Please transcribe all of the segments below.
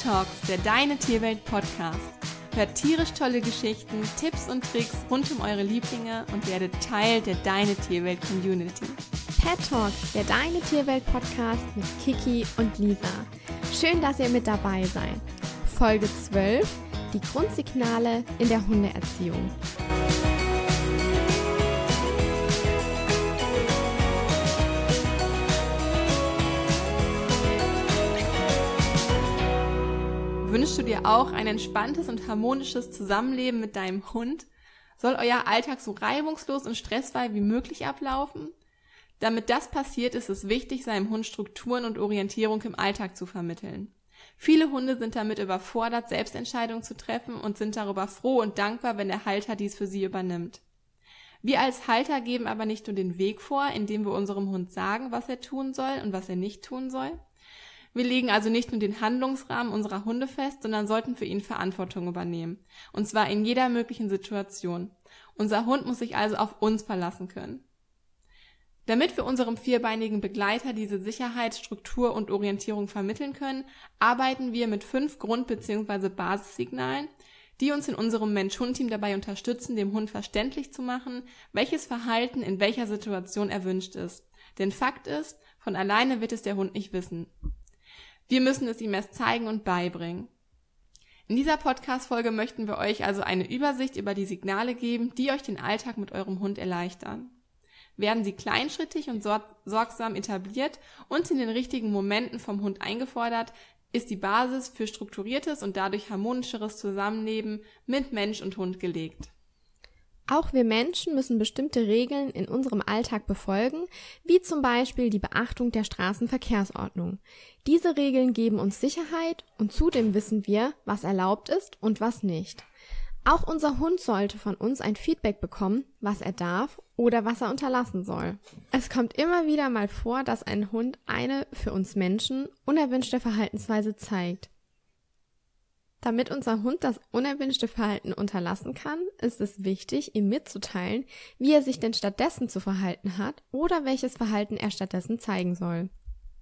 Talks, der Deine Tierwelt Podcast. Hört tierisch tolle Geschichten, Tipps und Tricks rund um eure Lieblinge und werdet Teil der Deine Tierwelt Community. Pet Talks, der Deine Tierwelt Podcast mit Kiki und Lisa. Schön, dass ihr mit dabei seid. Folge 12, die Grundsignale in der Hundeerziehung. Wünschst du dir auch ein entspanntes und harmonisches Zusammenleben mit deinem Hund? Soll euer Alltag so reibungslos und stressfrei wie möglich ablaufen? Damit das passiert, ist es wichtig, seinem Hund Strukturen und Orientierung im Alltag zu vermitteln. Viele Hunde sind damit überfordert, Selbstentscheidungen zu treffen und sind darüber froh und dankbar, wenn der Halter dies für sie übernimmt. Wir als Halter geben aber nicht nur den Weg vor, indem wir unserem Hund sagen, was er tun soll und was er nicht tun soll. Wir legen also nicht nur den Handlungsrahmen unserer Hunde fest, sondern sollten für ihn Verantwortung übernehmen. Und zwar in jeder möglichen Situation. Unser Hund muss sich also auf uns verlassen können. Damit wir unserem vierbeinigen Begleiter diese Sicherheit, Struktur und Orientierung vermitteln können, arbeiten wir mit 5 Grund- bzw. Basissignalen, die uns in unserem Mensch-Hund-Team dabei unterstützen, dem Hund verständlich zu machen, welches Verhalten in welcher Situation erwünscht ist. Denn Fakt ist, von alleine wird es der Hund nicht wissen. Wir müssen es ihm erst zeigen und beibringen. In dieser Podcast-Folge möchten wir euch also eine Übersicht über die Signale geben, die euch den Alltag mit eurem Hund erleichtern. Werden sie kleinschrittig und sorgsam etabliert und in den richtigen Momenten vom Hund eingefordert, ist die Basis für strukturiertes und dadurch harmonischeres Zusammenleben mit Mensch und Hund gelegt. Auch wir Menschen müssen bestimmte Regeln in unserem Alltag befolgen, wie zum Beispiel die Beachtung der Straßenverkehrsordnung. Diese Regeln geben uns Sicherheit und zudem wissen wir, was erlaubt ist und was nicht. Auch unser Hund sollte von uns ein Feedback bekommen, was er darf oder was er unterlassen soll. Es kommt immer wieder mal vor, dass ein Hund eine für uns Menschen unerwünschte Verhaltensweise zeigt. Damit unser Hund das unerwünschte Verhalten unterlassen kann, ist es wichtig, ihm mitzuteilen, wie er sich denn stattdessen zu verhalten hat oder welches Verhalten er stattdessen zeigen soll.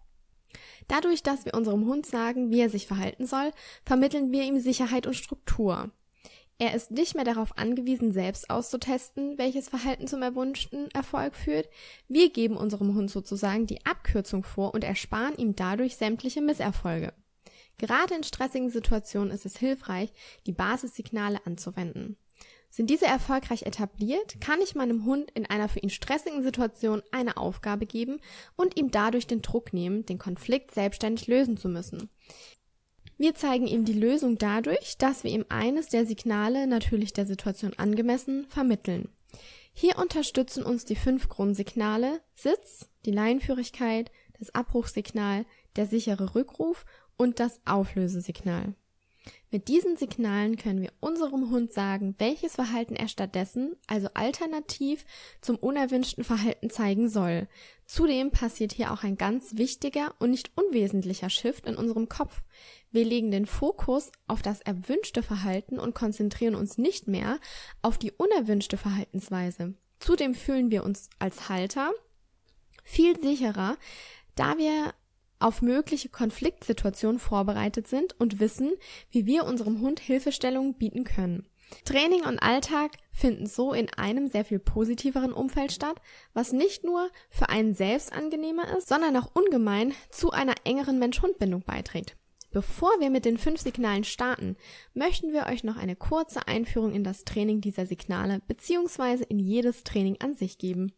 Dadurch, dass wir unserem Hund sagen, wie er sich verhalten soll, vermitteln wir ihm Sicherheit und Struktur. Er ist nicht mehr darauf angewiesen, selbst auszutesten, welches Verhalten zum erwünschten Erfolg führt. Wir geben unserem Hund sozusagen die Abkürzung vor und ersparen ihm dadurch sämtliche Misserfolge. Gerade in stressigen Situationen ist es hilfreich, die Basissignale anzuwenden. Sind diese erfolgreich etabliert, kann ich meinem Hund in einer für ihn stressigen Situation eine Aufgabe geben und ihm dadurch den Druck nehmen, den Konflikt selbstständig lösen zu müssen. Wir zeigen ihm die Lösung dadurch, dass wir ihm eines der Signale, natürlich der Situation angemessen, vermitteln. Hier unterstützen uns die 5 Grundsignale: Sitz, die Leinenführigkeit, das Abbruchssignal, der sichere Rückruf und das Auflösesignal. Mit diesen Signalen können wir unserem Hund sagen, welches Verhalten er stattdessen, also alternativ zum unerwünschten Verhalten zeigen soll. Zudem passiert hier auch ein ganz wichtiger und nicht unwesentlicher Shift in unserem Kopf. Wir legen den Fokus auf das erwünschte Verhalten und konzentrieren uns nicht mehr auf die unerwünschte Verhaltensweise. Zudem fühlen wir uns als Halter viel sicherer, da wir auf mögliche Konfliktsituationen vorbereitet sind und wissen, wie wir unserem Hund Hilfestellungen bieten können. Training und Alltag finden so in einem sehr viel positiveren Umfeld statt, was nicht nur für einen selbst angenehmer ist, sondern auch ungemein zu einer engeren Mensch-Hund-Bindung beiträgt. Bevor wir mit den 5 Signalen starten, möchten wir euch noch eine kurze Einführung in das Training dieser Signale bzw. in jedes Training an sich geben.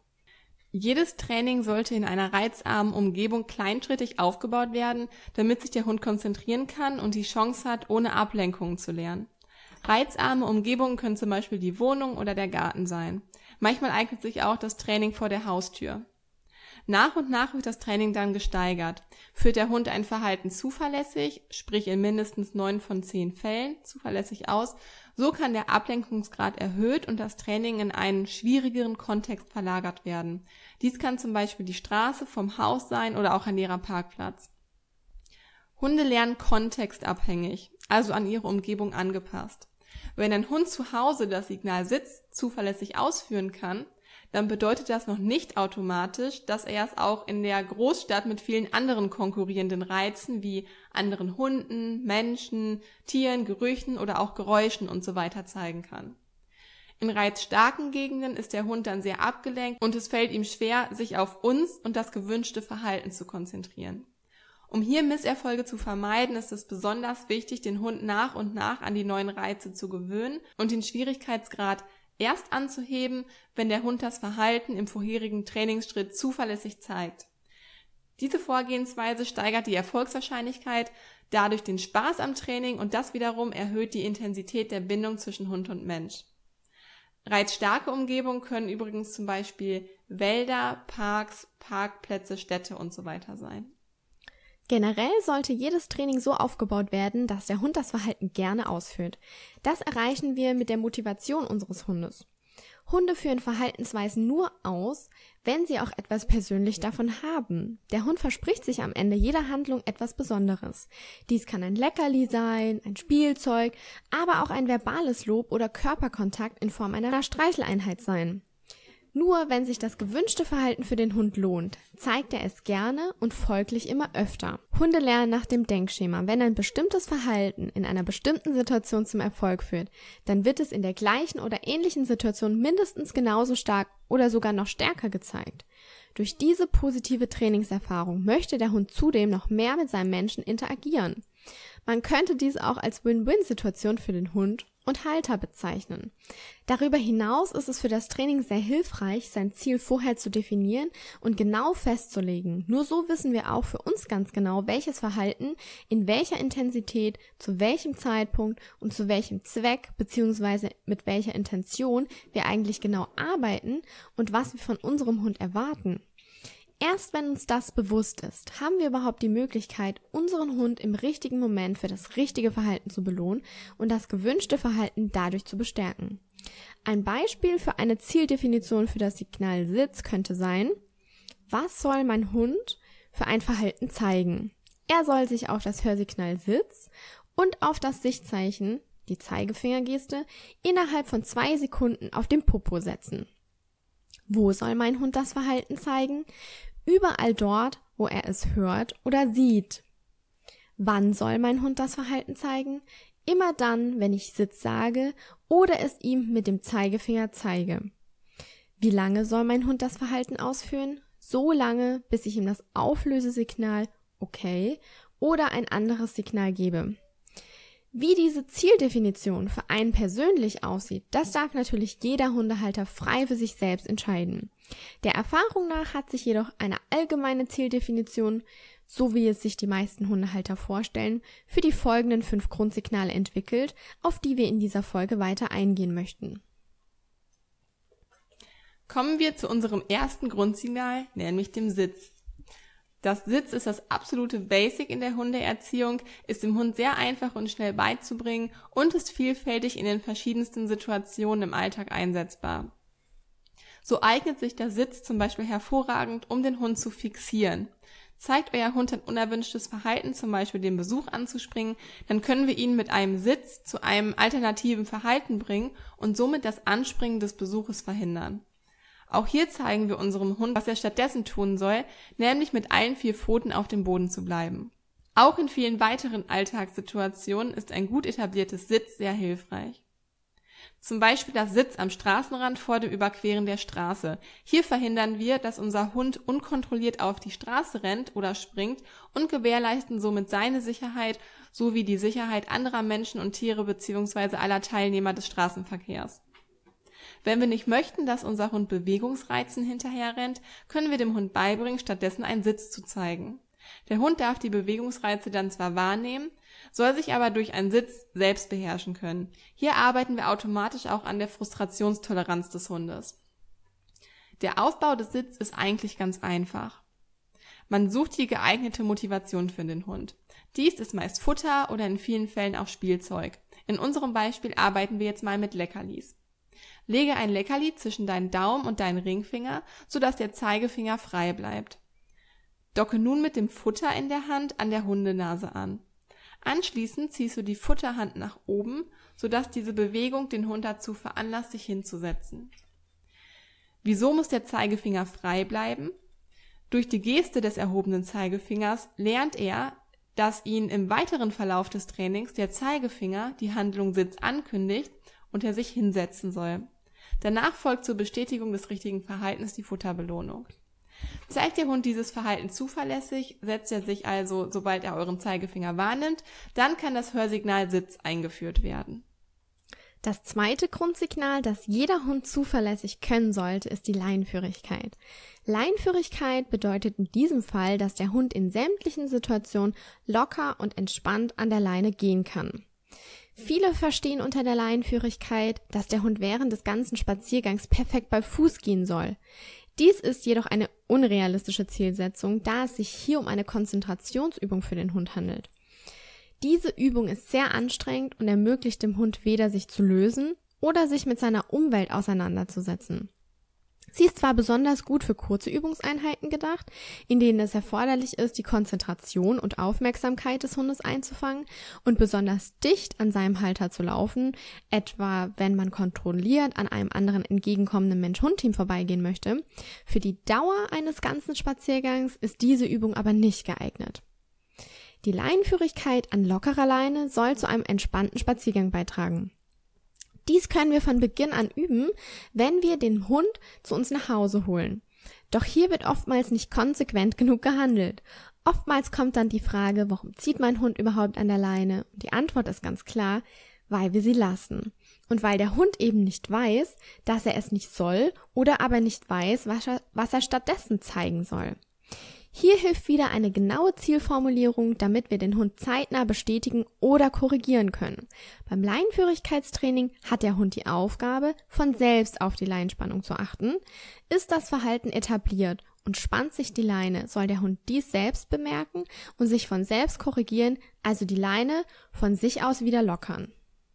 Jedes Training sollte in einer reizarmen Umgebung kleinschrittig aufgebaut werden, damit sich der Hund konzentrieren kann und die Chance hat, ohne Ablenkungen zu lernen. Reizarme Umgebungen können zum Beispiel die Wohnung oder der Garten sein. Manchmal eignet sich auch das Training vor der Haustür. Nach und nach wird das Training dann gesteigert. Führt der Hund ein Verhalten zuverlässig, sprich in mindestens 9 von 10 Fällen zuverlässig aus, so kann der Ablenkungsgrad erhöht und das Training in einen schwierigeren Kontext verlagert werden. Dies kann zum Beispiel die Straße vom Haus sein oder auch ein leerer Parkplatz. Hunde lernen kontextabhängig, also an ihre Umgebung angepasst. Wenn ein Hund zu Hause das Signal Sitz zuverlässig ausführen kann, dann bedeutet das noch nicht automatisch, dass er es auch in der Großstadt mit vielen anderen konkurrierenden Reizen wie anderen Hunden, Menschen, Tieren, Gerüchen oder auch Geräuschen und so weiter zeigen kann. In reizstarken Gegenden ist der Hund dann sehr abgelenkt und es fällt ihm schwer, sich auf uns und das gewünschte Verhalten zu konzentrieren. Um hier Misserfolge zu vermeiden, ist es besonders wichtig, den Hund nach und nach an die neuen Reize zu gewöhnen und den Schwierigkeitsgrad erst anzuheben, wenn der Hund das Verhalten im vorherigen Trainingsschritt zuverlässig zeigt. Diese Vorgehensweise steigert die Erfolgswahrscheinlichkeit, dadurch den Spaß am Training und das wiederum erhöht die Intensität der Bindung zwischen Hund und Mensch. Reizstarke Umgebungen können übrigens zum Beispiel Wälder, Parks, Parkplätze, Städte und so weiter sein. Generell sollte jedes Training so aufgebaut werden, dass der Hund das Verhalten gerne ausführt. Das erreichen wir mit der Motivation unseres Hundes. Hunde führen Verhaltensweisen nur aus, wenn sie auch etwas persönlich davon haben. Der Hund verspricht sich am Ende jeder Handlung etwas Besonderes. Dies kann ein Leckerli sein, ein Spielzeug, aber auch ein verbales Lob oder Körperkontakt in Form einer Streicheleinheit sein. Nur wenn sich das gewünschte Verhalten für den Hund lohnt, zeigt er es gerne und folglich immer öfter. Hunde lernen nach dem Denkschema. Wenn ein bestimmtes Verhalten in einer bestimmten Situation zum Erfolg führt, dann wird es in der gleichen oder ähnlichen Situation mindestens genauso stark oder sogar noch stärker gezeigt. Durch diese positive Trainingserfahrung möchte der Hund zudem noch mehr mit seinem Menschen interagieren. Man könnte dies auch als Win-Win-Situation für den Hund und Halter bezeichnen. Darüber hinaus ist es für das Training sehr hilfreich, sein Ziel vorher zu definieren und genau festzulegen. Nur so wissen wir auch für uns ganz genau, welches Verhalten in welcher Intensität, zu welchem Zeitpunkt und zu welchem Zweck bzw. mit welcher Intention wir eigentlich genau arbeiten und was wir von unserem Hund erwarten. Erst wenn uns das bewusst ist, haben wir überhaupt die Möglichkeit, unseren Hund im richtigen Moment für das richtige Verhalten zu belohnen und das gewünschte Verhalten dadurch zu bestärken. Ein Beispiel für eine Zieldefinition für das Signal Sitz könnte sein: Was soll mein Hund für ein Verhalten zeigen? Er soll sich auf das Hörsignal Sitz und auf das Sichtzeichen, die Zeigefingergeste, innerhalb von 2 Sekunden auf den Popo setzen. Wo soll mein Hund das Verhalten zeigen? Überall dort, wo er es hört oder sieht. Wann soll mein Hund das Verhalten zeigen? Immer dann, wenn ich Sitz sage oder es ihm mit dem Zeigefinger zeige. Wie lange soll mein Hund das Verhalten ausführen? So lange, bis ich ihm das Auflösesignal Okay oder ein anderes Signal gebe. Wie diese Zieldefinition für einen persönlich aussieht, das darf natürlich jeder Hundehalter frei für sich selbst entscheiden. Der Erfahrung nach hat sich jedoch eine allgemeine Zieldefinition, so wie es sich die meisten Hundehalter vorstellen, für die folgenden 5 Grundsignale entwickelt, auf die wir in dieser Folge weiter eingehen möchten. Kommen wir zu unserem ersten Grundsignal, nämlich dem Sitz. Das Sitz ist das absolute Basic in der Hundeerziehung, ist dem Hund sehr einfach und schnell beizubringen und ist vielfältig in den verschiedensten Situationen im Alltag einsetzbar. So eignet sich der Sitz zum Beispiel hervorragend, um den Hund zu fixieren. Zeigt euer Hund ein unerwünschtes Verhalten, zum Beispiel den Besuch anzuspringen, dann können wir ihn mit einem Sitz zu einem alternativen Verhalten bringen und somit das Anspringen des Besuches verhindern. Auch hier zeigen wir unserem Hund, was er stattdessen tun soll, nämlich mit allen 4 Pfoten auf dem Boden zu bleiben. Auch in vielen weiteren Alltagssituationen ist ein gut etabliertes Sitz sehr hilfreich. Zum Beispiel das Sitz am Straßenrand vor dem Überqueren der Straße. Hier verhindern wir, dass unser Hund unkontrolliert auf die Straße rennt oder springt und gewährleisten somit seine Sicherheit sowie die Sicherheit anderer Menschen und Tiere bzw. aller Teilnehmer des Straßenverkehrs. Wenn wir nicht möchten, dass unser Hund Bewegungsreizen hinterherrennt, können wir dem Hund beibringen, stattdessen einen Sitz zu zeigen. Der Hund darf die Bewegungsreize dann zwar wahrnehmen, soll sich aber durch einen Sitz selbst beherrschen können. Hier arbeiten wir automatisch auch an der Frustrationstoleranz des Hundes. Der Aufbau des Sitzes ist eigentlich ganz einfach. Man sucht die geeignete Motivation für den Hund. Dies ist meist Futter oder in vielen Fällen auch Spielzeug. In unserem Beispiel arbeiten wir jetzt mal mit Leckerlis. Lege ein Leckerli zwischen deinen Daumen und deinen Ringfinger, sodass der Zeigefinger frei bleibt. Docke nun mit dem Futter in der Hand an der Hundenase an. Anschließend ziehst du die Futterhand nach oben, sodass diese Bewegung den Hund dazu veranlasst, sich hinzusetzen. Wieso muss der Zeigefinger frei bleiben? Durch die Geste des erhobenen Zeigefingers lernt er, dass ihn im weiteren Verlauf des Trainings der Zeigefinger die Handlung Sitz ankündigt und er sich hinsetzen soll. Danach folgt zur Bestätigung des richtigen Verhaltens die Futterbelohnung. Zeigt der Hund dieses Verhalten zuverlässig, setzt er sich also, sobald er euren Zeigefinger wahrnimmt, dann kann das Hörsignal Sitz eingeführt werden. Das zweite Grundsignal, das jeder Hund zuverlässig können sollte, ist die Leinenführigkeit. Leinenführigkeit bedeutet in diesem Fall, dass der Hund in sämtlichen Situationen locker und entspannt an der Leine gehen kann. Viele verstehen unter der Leinenführigkeit, dass der Hund während des ganzen Spaziergangs perfekt bei Fuß gehen soll. Dies ist jedoch eine unrealistische Zielsetzung, da es sich hier um eine Konzentrationsübung für den Hund handelt. Diese Übung ist sehr anstrengend und ermöglicht dem Hund weder sich zu lösen oder sich mit seiner Umwelt auseinanderzusetzen. Sie ist zwar besonders gut für kurze Übungseinheiten gedacht, in denen es erforderlich ist, die Konzentration und Aufmerksamkeit des Hundes einzufangen und besonders dicht an seinem Halter zu laufen, etwa wenn man kontrolliert an einem anderen entgegenkommenden Mensch-Hund-Team vorbeigehen möchte. Für die Dauer eines ganzen Spaziergangs ist diese Übung aber nicht geeignet. Die Leinenführigkeit an lockerer Leine soll zu einem entspannten Spaziergang beitragen. Dies können wir von Beginn an üben, wenn wir den Hund zu uns nach Hause holen. Doch hier wird oftmals nicht konsequent genug gehandelt. Oftmals kommt dann die Frage, warum zieht mein Hund überhaupt an der Leine? Und die Antwort ist ganz klar, weil wir sie lassen. Und weil der Hund eben nicht weiß, dass er es nicht soll oder aber nicht weiß, was er stattdessen zeigen soll. Hier hilft wieder eine genaue Zielformulierung, damit wir den Hund zeitnah bestätigen oder korrigieren können. Beim Leinenführigkeitstraining hat der Hund die Aufgabe, von selbst auf die Leinenspannung zu achten. Ist das Verhalten etabliert und spannt sich die Leine, soll der Hund dies selbst bemerken und sich von selbst korrigieren, also die Leine von sich aus wieder lockern.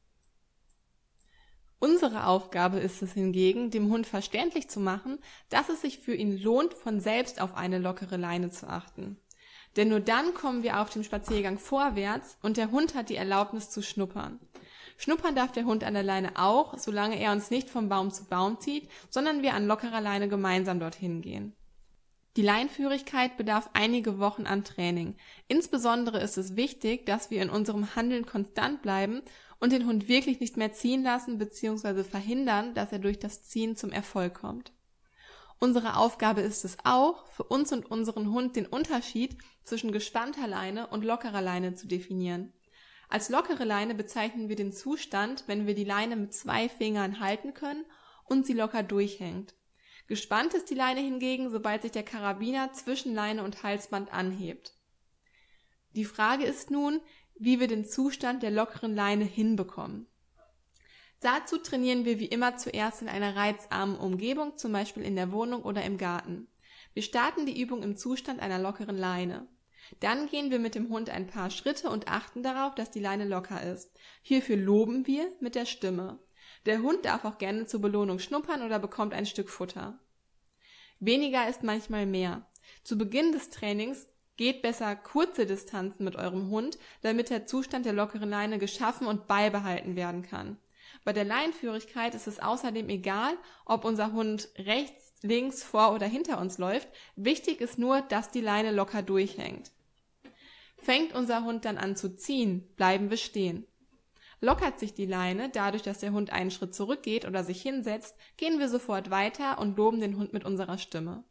Unsere Aufgabe ist es hingegen, dem Hund verständlich zu machen, dass es sich für ihn lohnt, von selbst auf eine lockere Leine zu achten. Denn nur dann kommen wir auf dem Spaziergang vorwärts und der Hund hat die Erlaubnis zu schnuppern. Schnuppern darf der Hund an der Leine auch, solange er uns nicht vom Baum zu Baum zieht, sondern wir an lockerer Leine gemeinsam dorthin gehen. Die Leinenführigkeit bedarf einige Wochen an Training. Insbesondere ist es wichtig, dass wir in unserem Handeln konstant bleiben und den Hund wirklich nicht mehr ziehen lassen bzw. verhindern, dass er durch das Ziehen zum Erfolg kommt. Unsere Aufgabe ist es auch, für uns und unseren Hund den Unterschied zwischen gespannter Leine und lockerer Leine zu definieren. Als lockere Leine bezeichnen wir den Zustand, wenn wir die Leine mit 2 Fingern halten können und sie locker durchhängt. Gespannt ist die Leine hingegen, sobald sich der Karabiner zwischen Leine und Halsband anhebt. Die Frage ist nun, wie wir den Zustand der lockeren Leine hinbekommen. Dazu trainieren wir wie immer zuerst in einer reizarmen Umgebung, zum Beispiel in der Wohnung oder im Garten. Wir starten die Übung im Zustand einer lockeren Leine. Dann gehen wir mit dem Hund ein paar Schritte und achten darauf, dass die Leine locker ist. Hierfür loben wir mit der Stimme. Der Hund darf auch gerne zur Belohnung schnuppern oder bekommt ein Stück Futter. Weniger ist manchmal mehr. Zu Beginn des Trainings geht besser kurze Distanzen mit eurem Hund, damit der Zustand der lockeren Leine geschaffen und beibehalten werden kann. Bei der Leinenführigkeit ist es außerdem egal, ob unser Hund rechts, links, vor oder hinter uns läuft. Wichtig ist nur, dass die Leine locker durchhängt. Fängt unser Hund dann an zu ziehen, bleiben wir stehen. Lockert sich die Leine, dadurch, dass der Hund einen Schritt zurückgeht oder sich hinsetzt, gehen wir sofort weiter und loben den Hund mit unserer Stimme.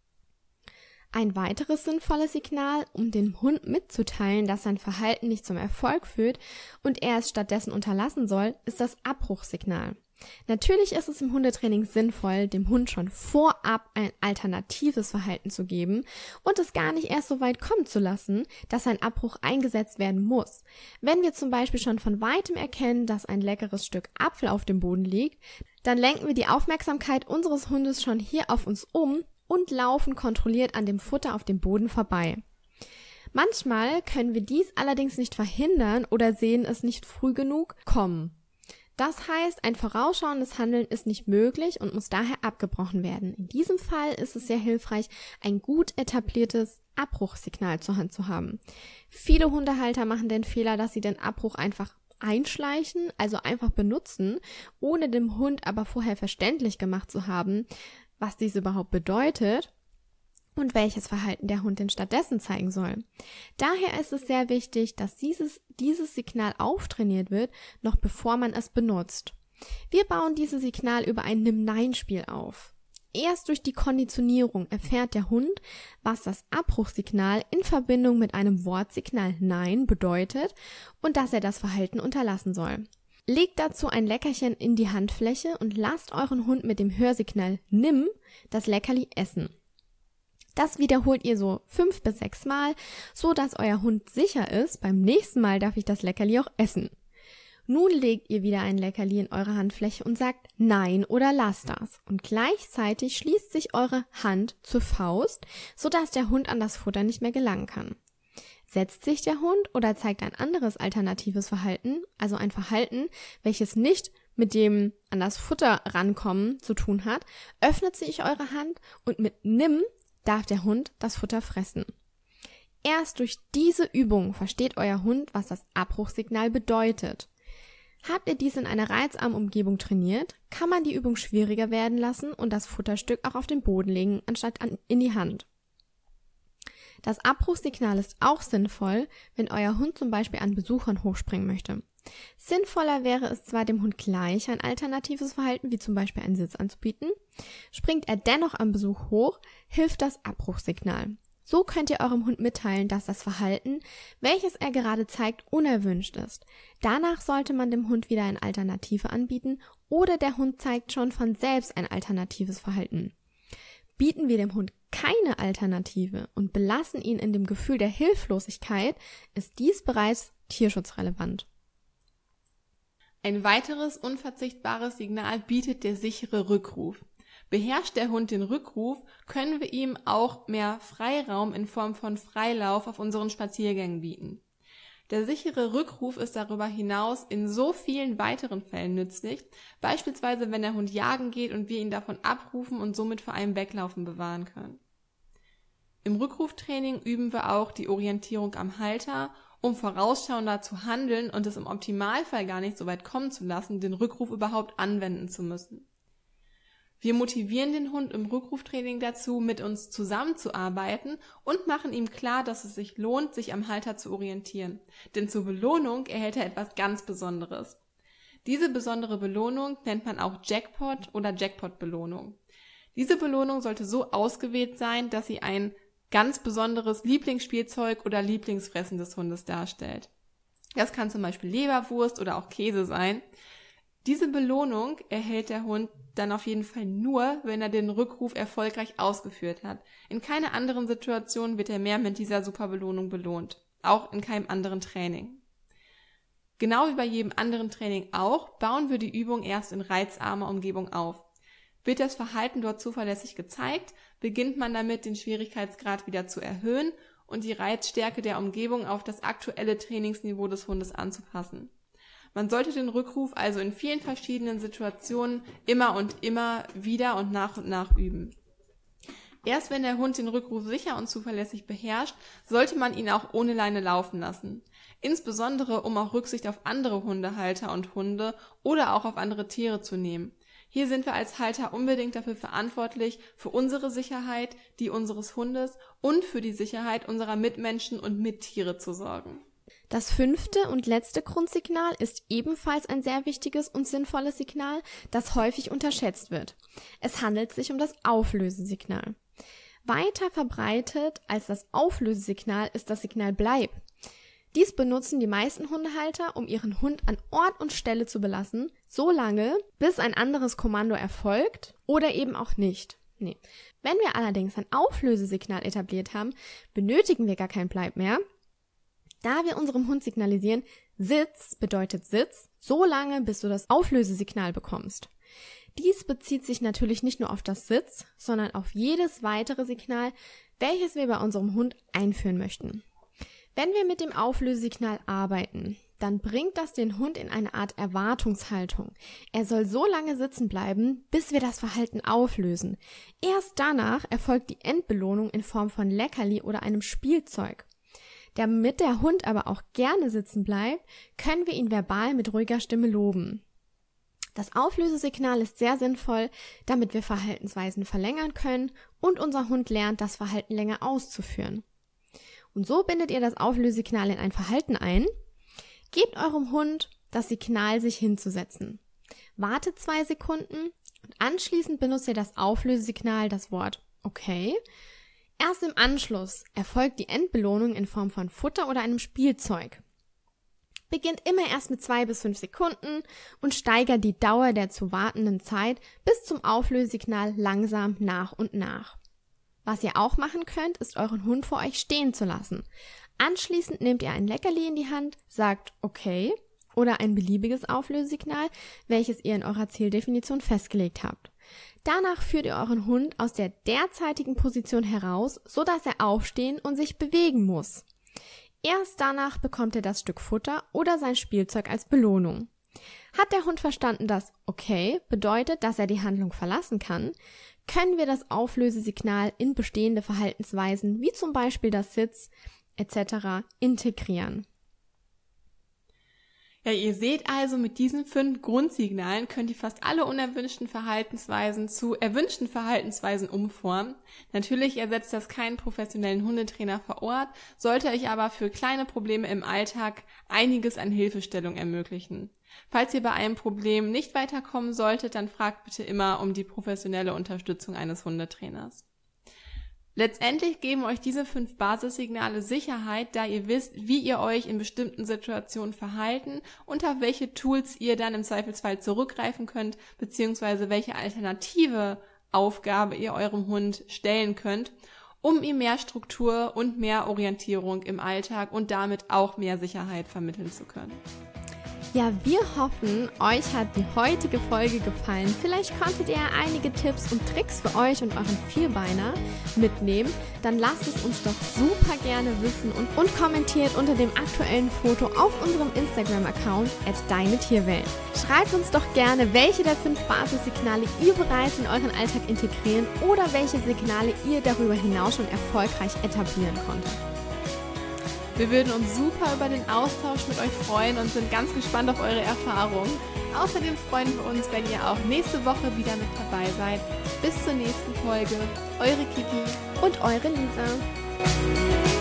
Ein weiteres sinnvolles Signal, um dem Hund mitzuteilen, dass sein Verhalten nicht zum Erfolg führt und er es stattdessen unterlassen soll, ist das Abbruchsignal. Natürlich ist es im Hundetraining sinnvoll, dem Hund schon vorab ein alternatives Verhalten zu geben und es gar nicht erst so weit kommen zu lassen, dass ein Abbruch eingesetzt werden muss. Wenn wir zum Beispiel schon von weitem erkennen, dass ein leckeres Stück Apfel auf dem Boden liegt, dann lenken wir die Aufmerksamkeit unseres Hundes schon hier auf uns um und laufen kontrolliert an dem Futter auf dem Boden vorbei. Manchmal können wir dies allerdings nicht verhindern oder sehen es nicht früh genug kommen. Das heißt, ein vorausschauendes Handeln ist nicht möglich und muss daher abgebrochen werden. In diesem Fall ist es sehr hilfreich, ein gut etabliertes Abbruchsignal zur Hand zu haben. Viele Hundehalter machen den Fehler, dass sie den Abbruch einfach einschleichen, also einfach benutzen, ohne dem Hund aber vorher verständlich gemacht zu haben, was dies überhaupt bedeutet und welches Verhalten der Hund denn stattdessen zeigen soll. Daher ist es sehr wichtig, dass dieses Signal auftrainiert wird, noch bevor man es benutzt. Wir bauen dieses Signal über ein Nimm-Nein-Spiel auf. Erst durch die Konditionierung erfährt der Hund, was das Abbruchsignal in Verbindung mit einem Wortsignal Nein bedeutet und dass er das Verhalten unterlassen soll. Legt dazu ein Leckerchen in die Handfläche und lasst euren Hund mit dem Hörsignal Nimm das Leckerli essen. Das wiederholt ihr so 5 bis 6 Mal, so dass euer Hund sicher ist, beim nächsten Mal darf ich das Leckerli auch essen. Nun legt ihr wieder ein Leckerli in eure Handfläche und sagt Nein oder lass das. Und gleichzeitig schließt sich eure Hand zur Faust, sodass der Hund an das Futter nicht mehr gelangen kann. Setzt sich der Hund oder zeigt ein anderes alternatives Verhalten, also ein Verhalten, welches nicht mit dem an das Futter rankommen zu tun hat, öffnet sich eure Hand und mit Nimm darf der Hund das Futter fressen. Erst durch diese Übung versteht euer Hund, was das Abbruchsignal bedeutet. Habt ihr dies in einer reizarmen Umgebung trainiert, kann man die Übung schwieriger werden lassen und das Futterstück auch auf den Boden legen, anstatt in die Hand. Das Abbruchsignal ist auch sinnvoll, wenn euer Hund zum Beispiel an Besuchern hochspringen möchte. Sinnvoller wäre es zwar, dem Hund gleich ein alternatives Verhalten, wie zum Beispiel einen Sitz anzubieten. Springt er dennoch am Besuch hoch, hilft das Abbruchsignal. So könnt ihr eurem Hund mitteilen, dass das Verhalten, welches er gerade zeigt, unerwünscht ist. Danach sollte man dem Hund wieder eine Alternative anbieten oder der Hund zeigt schon von selbst ein alternatives Verhalten. Bieten wir dem Hund keine Alternative und belassen ihn in dem Gefühl der Hilflosigkeit, ist dies bereits tierschutzrelevant. Ein weiteres unverzichtbares Signal bietet der sichere Rückruf. Beherrscht der Hund den Rückruf, können wir ihm auch mehr Freiraum in Form von Freilauf auf unseren Spaziergängen bieten. Der sichere Rückruf ist darüber hinaus in so vielen weiteren Fällen nützlich, beispielsweise wenn der Hund jagen geht und wir ihn davon abrufen und somit vor einem Weglaufen bewahren können. Im Rückruftraining üben wir auch die Orientierung am Halter, um vorausschauender zu handeln und es im Optimalfall gar nicht so weit kommen zu lassen, den Rückruf überhaupt anwenden zu müssen. Wir motivieren den Hund im Rückruftraining dazu, mit uns zusammenzuarbeiten und machen ihm klar, dass es sich lohnt, sich am Halter zu orientieren. Denn zur Belohnung erhält er etwas ganz Besonderes. Diese besondere Belohnung nennt man auch Jackpot oder Jackpot-Belohnung. Diese Belohnung sollte so ausgewählt sein, dass sie ein ganz besonderes Lieblingsspielzeug oder Lieblingsfressen des Hundes darstellt. Das kann zum Beispiel Leberwurst oder auch Käse sein. Diese Belohnung erhält der Hund dann auf jeden Fall nur, wenn er den Rückruf erfolgreich ausgeführt hat. In keiner anderen Situation wird er mehr mit dieser Superbelohnung belohnt. Auch in keinem anderen Training. Genau wie bei jedem anderen Training auch, bauen wir die Übung erst in reizarmer Umgebung auf. Wird das Verhalten dort zuverlässig gezeigt, beginnt man damit, den Schwierigkeitsgrad wieder zu erhöhen und die Reizstärke der Umgebung auf das aktuelle Trainingsniveau des Hundes anzupassen. Man sollte den Rückruf also in vielen verschiedenen Situationen immer und immer wieder und nach üben. Erst wenn der Hund den Rückruf sicher und zuverlässig beherrscht, sollte man ihn auch ohne Leine laufen lassen. Insbesondere, um auch Rücksicht auf andere Hundehalter und Hunde oder auch auf andere Tiere zu nehmen. Hier sind wir als Halter unbedingt dafür verantwortlich, für unsere Sicherheit, die unseres Hundes und für die Sicherheit unserer Mitmenschen und Mittiere zu sorgen. Das 5. und letzte Grundsignal ist ebenfalls ein sehr wichtiges und sinnvolles Signal, das häufig unterschätzt wird. Es handelt sich um das Auflösesignal. Weiter verbreitet als das Auflösesignal ist das Signal Bleib. Dies benutzen die meisten Hundehalter, um ihren Hund an Ort und Stelle zu belassen, so lange, bis ein anderes Kommando erfolgt oder eben auch nicht. Wenn wir allerdings ein Auflösesignal etabliert haben, benötigen wir gar kein Bleib mehr, da wir unserem Hund signalisieren, Sitz bedeutet Sitz, so lange, bis du das Auflösesignal bekommst. Dies bezieht sich natürlich nicht nur auf das Sitz, sondern auf jedes weitere Signal, welches wir bei unserem Hund einführen möchten. Wenn wir mit dem Auflösesignal arbeiten, dann bringt das den Hund in eine Art Erwartungshaltung. Er soll so lange sitzen bleiben, bis wir das Verhalten auflösen. Erst danach erfolgt die Endbelohnung in Form von Leckerli oder einem Spielzeug. Damit der Hund aber auch gerne sitzen bleibt, können wir ihn verbal mit ruhiger Stimme loben. Das Auflösesignal ist sehr sinnvoll, damit wir Verhaltensweisen verlängern können und unser Hund lernt, das Verhalten länger auszuführen. Und so bindet ihr das Auflösesignal in ein Verhalten ein. Gebt eurem Hund das Signal, sich hinzusetzen. Wartet 2 Sekunden und anschließend benutzt ihr das Auflösesignal, das Wort okay. Erst im Anschluss erfolgt die Endbelohnung in Form von Futter oder einem Spielzeug. Beginnt immer erst mit 2 bis 5 Sekunden und steigert die Dauer der zu wartenden Zeit bis zum Auflösesignal langsam nach und nach. Was ihr auch machen könnt, ist euren Hund vor euch stehen zu lassen. Anschließend nehmt ihr ein Leckerli in die Hand, sagt okay oder ein beliebiges Auflösesignal, welches ihr in eurer Zieldefinition festgelegt habt. Danach führt ihr euren Hund aus der derzeitigen Position heraus, sodass er aufstehen und sich bewegen muss. Erst danach bekommt er das Stück Futter oder sein Spielzeug als Belohnung. Hat der Hund verstanden, dass okay bedeutet, dass er die Handlung verlassen kann, können wir das Auflösesignal in bestehende Verhaltensweisen, wie zum Beispiel das Sitz etc. integrieren. Ja, ihr seht also, mit diesen 5 Grundsignalen könnt ihr fast alle unerwünschten Verhaltensweisen zu erwünschten Verhaltensweisen umformen. Natürlich ersetzt das keinen professionellen Hundetrainer vor Ort, sollte euch aber für kleine Probleme im Alltag einiges an Hilfestellung ermöglichen. Falls ihr bei einem Problem nicht weiterkommen solltet, dann fragt bitte immer um die professionelle Unterstützung eines Hundetrainers. Letztendlich geben euch diese 5 Basissignale Sicherheit, da ihr wisst, wie ihr euch in bestimmten Situationen verhalten und auf welche Tools ihr dann im Zweifelsfall zurückgreifen könnt, beziehungsweise welche alternative Aufgabe ihr eurem Hund stellen könnt, um ihm mehr Struktur und mehr Orientierung im Alltag und damit auch mehr Sicherheit vermitteln zu können. Ja, wir hoffen, euch hat die heutige Folge gefallen. Vielleicht konntet ihr einige Tipps und Tricks für euch und euren Vierbeiner mitnehmen. Dann lasst es uns doch super gerne wissen und kommentiert unter dem aktuellen Foto auf unserem Instagram-Account @deinetierwelt. Schreibt uns doch gerne, welche der 5 Basissignale ihr bereits in euren Alltag integrieren oder welche Signale ihr darüber hinaus schon erfolgreich etablieren konntet. Wir würden uns super über den Austausch mit euch freuen und sind ganz gespannt auf eure Erfahrungen. Außerdem freuen wir uns, wenn ihr auch nächste Woche wieder mit dabei seid. Bis zur nächsten Folge. Eure Kiki und eure Lisa.